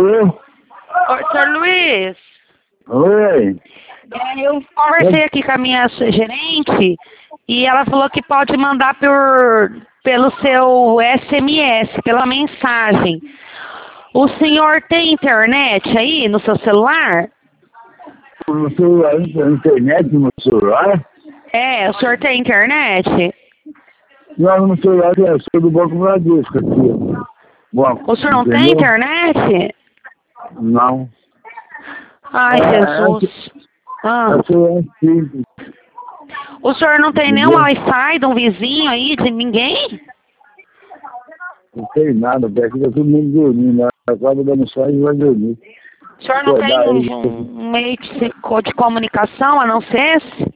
Alô? Oi, Sr. Luiz. Oi. Eu conversei aqui com a minha gerente e ela falou que pode mandar pelo seu SMS, pela mensagem. O senhor tem internet aí no seu celular? No celular, na internet no celular? É, o senhor tem internet? Não, no celular eu sou do Banco Bradesco aqui. Bom, O senhor não tem entendeu? internet? Não. Ai, Jesus. É celular simples. O senhor não tem nenhum Entendeu? Wi-Fi de um vizinho aí, de ninguém? Não tem nada, porque aqui tá todo mundo dormindo. Acaba dando só e vai dormir. O senhor não tem Acordar aí. um meio de comunicação a não ser esse?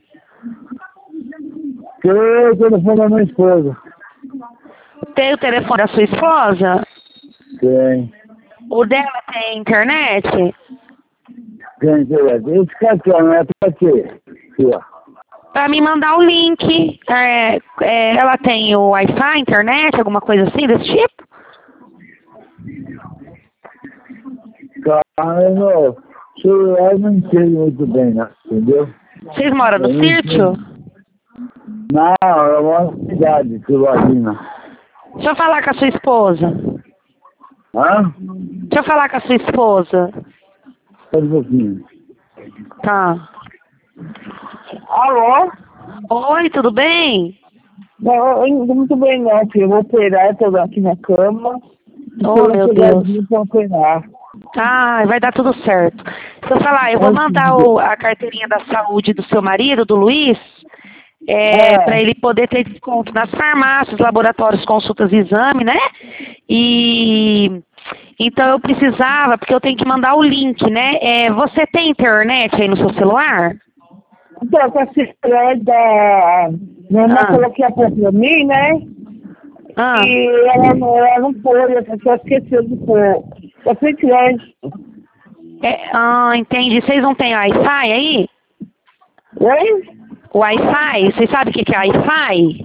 Eu o telefone da minha esposa. Tem o telefone da sua esposa? Tem. O dela tem internet? Tem internet. Esse cartão é pra quê? Sua. Pra me mandar o link. Ela tem o Wi-Fi, internet, alguma coisa assim desse tipo? Cara, não. Celular eu não entendo muito bem, né? Entendeu? Vocês moram no Eu não sítio? entendo. Não, é uma cidade, Silvarina. Deixa eu falar com a sua esposa. Hã? Deixa eu falar com a sua esposa. Espera um pouquinho. Tá. Alô? Oi, tudo bem? Não, muito bem não, filho. Eu vou operar, eu tô aqui na cama. Oh, meu Deus. Pra operar. Ah, vai dar tudo certo. Deixa eu falar, eu vou mandar a carteirinha da saúde do seu marido, do Luiz, para ele poder ter desconto nas farmácias, laboratórios, consultas e exame, né? E então eu precisava, porque eu tenho que mandar o link, né? Você tem internet aí no seu celular? Então, com a secretária da... Minha irmã falou que ia pôr pra mim, né? E ela não pôs, ela só esqueceu de pôr. Eu fui crédito. Entendi. Vocês não têm Wi-Fi aí? Oi? Wi-Fi? Vocês sabem o que é Wi-Fi?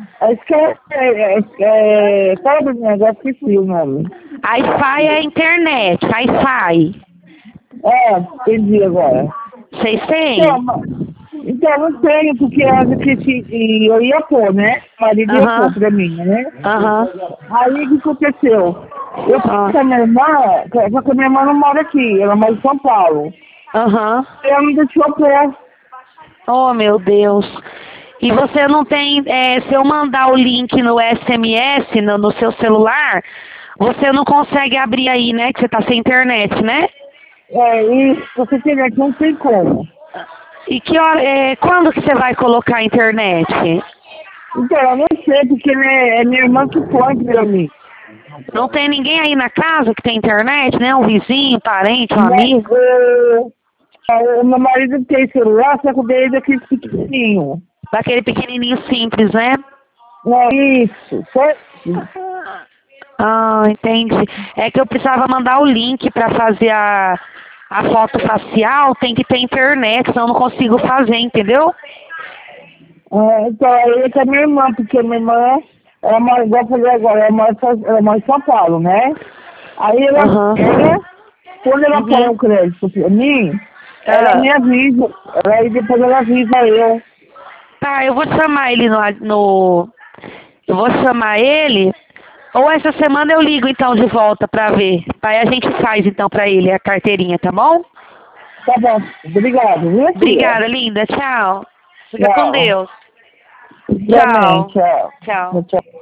Fala pra mim, agora esqueci o nome. Wi-Fi é internet, Wi-Fi. Entendi agora. Vocês têm? Então, não tenho, porque eu ia pôr, né? O marido ia pôr pra mim, né? Aí, o que aconteceu? Eu fui com a minha irmã, só que a minha irmã não mora aqui, ela mora em São Paulo. Ela não deixou pôr. Oh, meu Deus. E você não tem, se eu mandar o link no SMS, no seu celular, você não consegue abrir aí, né? Que você tá sem internet, né? E você internet não tem como. E que hora, quando que você vai colocar a internet? Então, eu não sei, porque é minha irmã que põe pra mim. Não tem ninguém aí na casa que tem internet, né? Um vizinho, parente, um amigo? O meu marido tem celular, só que o dele é daquele pequenininho. Daquele pequenininho simples, né? Isso, só isso. Entendi. É que eu precisava mandar o link para fazer a foto facial, tem que ter internet, senão eu não consigo fazer, entendeu? Então, aí é com a minha irmã, porque a minha irmã, ela mora, igual eu falei agora, ela mora em São Paulo, né? Aí quando ela põe o crédito pra mim, ela me avisa, aí depois ela avisa eu. Tá, eu vou chamar ele eu vou chamar ele, ou essa semana eu ligo então de volta pra ver. Aí a gente faz então pra ele a carteirinha, tá bom? Tá bom, obrigado, viu? Obrigada, linda, tchau. Fica com Deus. Tchau. Tchau. Tchau.